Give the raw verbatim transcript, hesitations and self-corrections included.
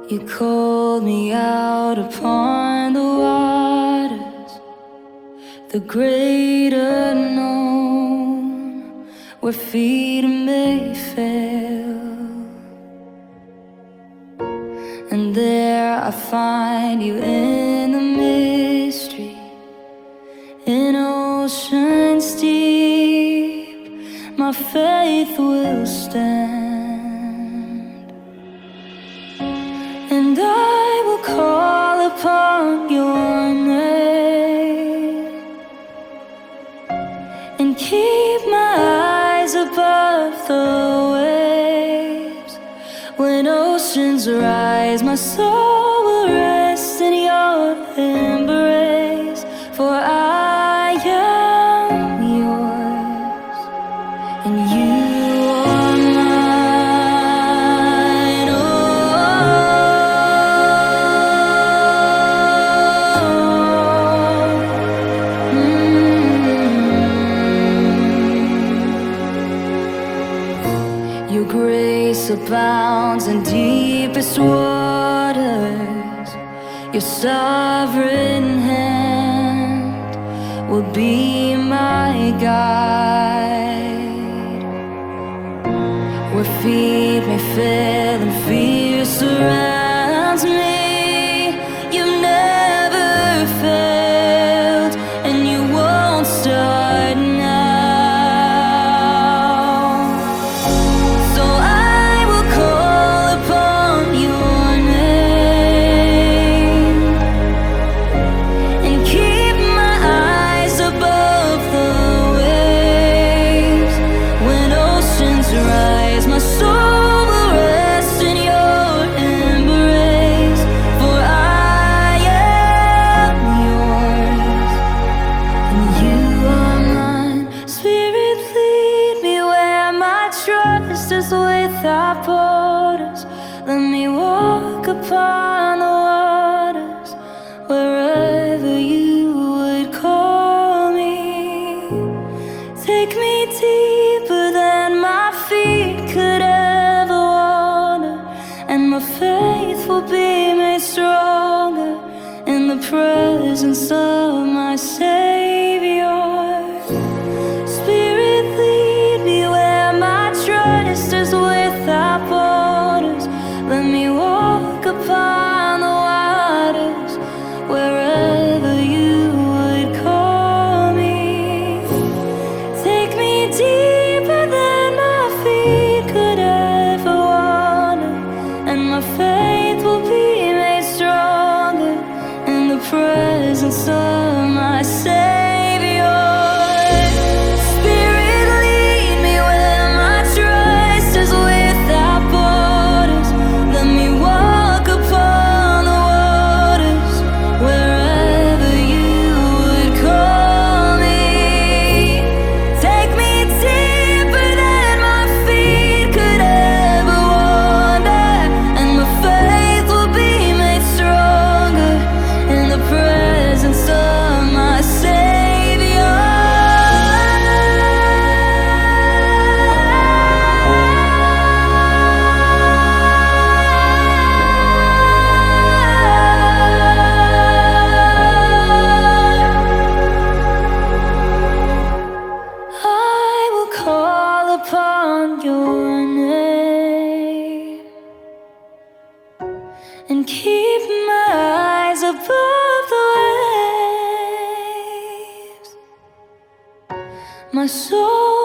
You called me out upon the waters, the great unknown, where feet may fail. And there I find you in the mystery, in oceans deep, my faith will stand. And I will call upon your name and keep my eyes above the waves. When oceans rise, my soul will rest in your embrace. For I am yours, and you are mine. Oh, mm. Your grace abounds in deepest waters. Your sovereign hand will be my guide. Where feet may fail and fear surrounds me, you've never failed, and you won't start now. So I will call upon your name and keep my eyes above the waves. When oceans rise, my soul will rest in your embrace. For I am yours, and you are mine. Spirit, lead me where my trust is without borders. Let me walk upon the waters, wherever you would call me. Take me deeper than my feet could ever wander, and my faith will be made stronger in the presence of my Savior. Spirit, lead me where my trust is without borders. Let me walk upon the waters, wherever you would call me. Take me deeper than my feet could ever wander, and my faith will be made stronger in the presence of my Savior. Spirit, lead me where my trust is without borders. Let me walk upon the waters, wherever you would call me. Take me deeper than my feet could ever wander, and my faith will be made stronger in the presence of my Savior. I will call upon your name and keep my eyes above the waves. My soul